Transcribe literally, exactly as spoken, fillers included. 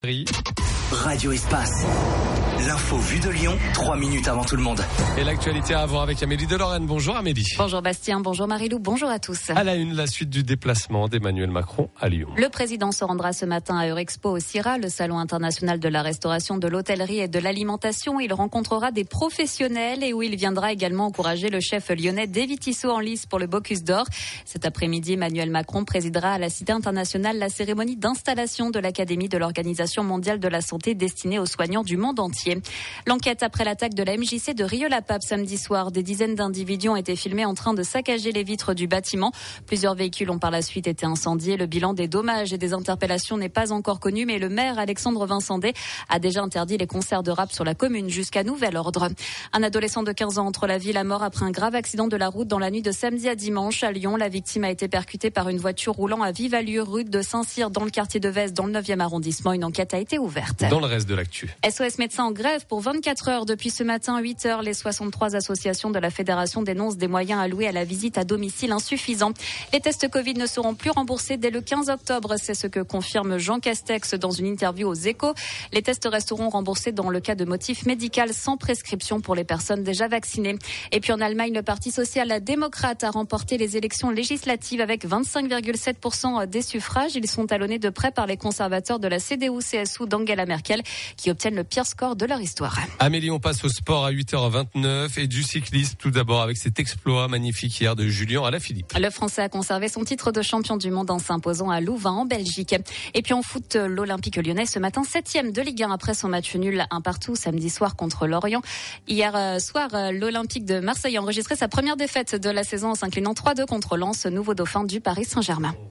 Radio Espace. L'info vue de Lyon, trois minutes avant tout le monde. Et l'actualité à voir avec Amélie de Lorraine. Bonjour Amélie. Bonjour Bastien, bonjour Marilou, bonjour à tous. À la une, la suite du déplacement d'Emmanuel Macron à Lyon. Le président se rendra ce matin à Eurexpo au CIRA, le salon international de la restauration, de l'hôtellerie et de l'alimentation. Il rencontrera des professionnels et où il viendra également encourager le chef lyonnais David Tissot en lice pour le Bocuse d'Or. Cet après-midi, Emmanuel Macron présidera à la Cité internationale la cérémonie d'installation de l'Académie de l'Organisation mondiale de la santé destinée aux soignants du monde entier. L'enquête après l'attaque de la M J C de Rieux-la-Pape samedi soir. Des dizaines d'individus ont été filmés en train de saccager les vitres du bâtiment. Plusieurs véhicules ont par la suite été incendiés. Le bilan des dommages et des interpellations n'est pas encore connu, mais le maire Alexandre Vincendé a déjà interdit les concerts de rap sur la commune jusqu'à nouvel ordre. Un adolescent de quinze ans entre la vie et la mort après un grave accident de la route dans la nuit de samedi à dimanche à Lyon. La victime a été percutée par une voiture roulant à vive allure rue de Saint-Cyr dans le quartier de Vez dans le neuvième arrondissement. Une enquête a été ouverte. Dans le reste de l'actu. S O S médecins en grève pour vingt-quatre heures. Depuis ce matin, huit heures, les soixante-trois associations de la fédération dénoncent des moyens alloués à la visite à domicile insuffisants. Les tests Covid ne seront plus remboursés dès le quinze octobre. C'est ce que confirme Jean Castex dans une interview aux Échos. Les tests resteront remboursés dans le cas de motif médical sans prescription pour les personnes déjà vaccinées. Et puis en Allemagne, le Parti social-démocrate a remporté les élections législatives avec vingt-cinq virgule sept pour cent des suffrages. Ils sont talonnés de près par les conservateurs de la C D U C S U d'Angela Merkel qui obtiennent le pire score de leur histoire. Amélie, on passe au sport à huit heures vingt-neuf et du cyclisme tout d'abord avec cet exploit magnifique hier de Julien Alaphilippe. Le Français a conservé son titre de champion du monde en s'imposant à Louvain en Belgique. Et puis en foot, l'Olympique lyonnais ce matin septième de Ligue un après son match nul un partout samedi soir contre Lorient. Hier soir, l'Olympique de Marseille a enregistré sa première défaite de la saison en s'inclinant trois deux contre Lens, nouveau dauphin du Paris Saint-Germain.